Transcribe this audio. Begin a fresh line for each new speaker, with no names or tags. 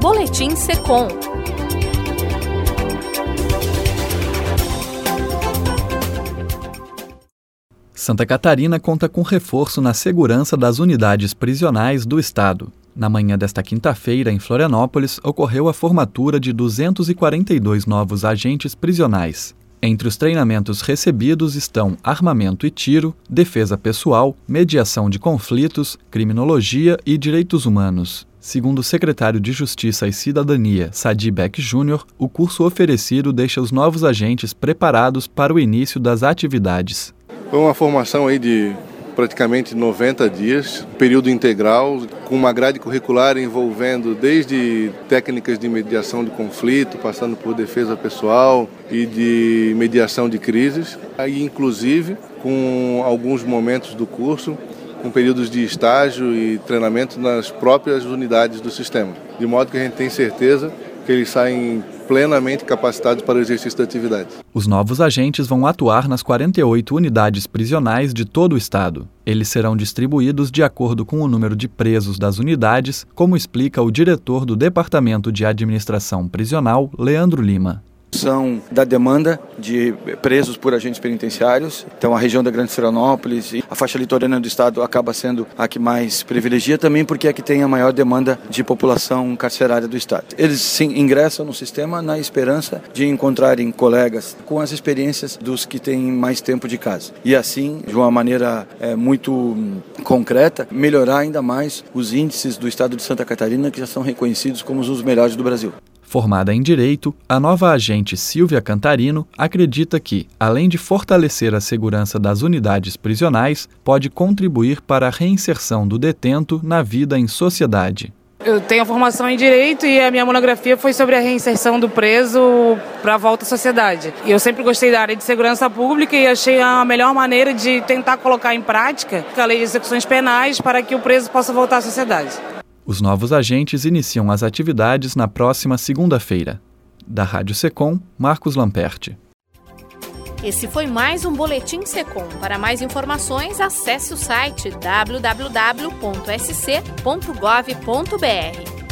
Boletim SECOM.
Santa Catarina conta com reforço na segurança das unidades prisionais do estado. Na manhã desta quinta-feira, em Florianópolis, ocorreu a formatura de 242 novos agentes prisionais. Entre os treinamentos recebidos estão armamento e tiro, defesa pessoal, mediação de conflitos, criminologia e direitos humanos. Segundo o secretário de Justiça e Cidadania, Sadi Beck Júnior, o curso oferecido deixa os novos agentes preparados para o início das atividades.
Foi uma formação aí de praticamente 90 dias, período integral, com uma grade curricular envolvendo desde técnicas de mediação de conflito, passando por defesa pessoal e de mediação de crises, aí inclusive com alguns momentos do curso, com períodos de estágio e treinamento nas próprias unidades do sistema, de modo que a gente tem certeza que eles saem plenamente capacitados para o exercício da atividade.
Os novos agentes vão atuar nas 48 unidades prisionais de todo o estado. Eles serão distribuídos de acordo com o número de presos das unidades, como explica o diretor do Departamento de Administração Prisional, Leandro Lima.
São da demanda de presos por agentes penitenciários. Então a região da Grande Florianópolis e a faixa litorânea do estado acaba sendo a que mais privilegia também porque é a que tem a maior demanda de população carcerária do estado. Eles sim ingressam no sistema na esperança de encontrarem colegas com as experiências dos que têm mais tempo de casa. E assim, de uma maneira muito concreta, melhorar ainda mais os índices do estado de Santa Catarina, que já são reconhecidos como os melhores do Brasil.
Formada em Direito, a nova agente Silvia Cantarino acredita que, além de fortalecer a segurança das unidades prisionais, pode contribuir para a reinserção do detento na vida em sociedade.
Eu tenho a formação em Direito e a minha monografia foi sobre a reinserção do preso para a volta à sociedade. Eu sempre gostei da área de segurança pública e achei a melhor maneira de tentar colocar em prática a lei de execuções penais para que o preso possa voltar à sociedade.
Os novos agentes iniciam as atividades na próxima segunda-feira. Da Rádio SECOM, Marcos Lamperti.
Esse foi mais um Boletim SECOM. Para mais informações, acesse o site www.sc.gov.br.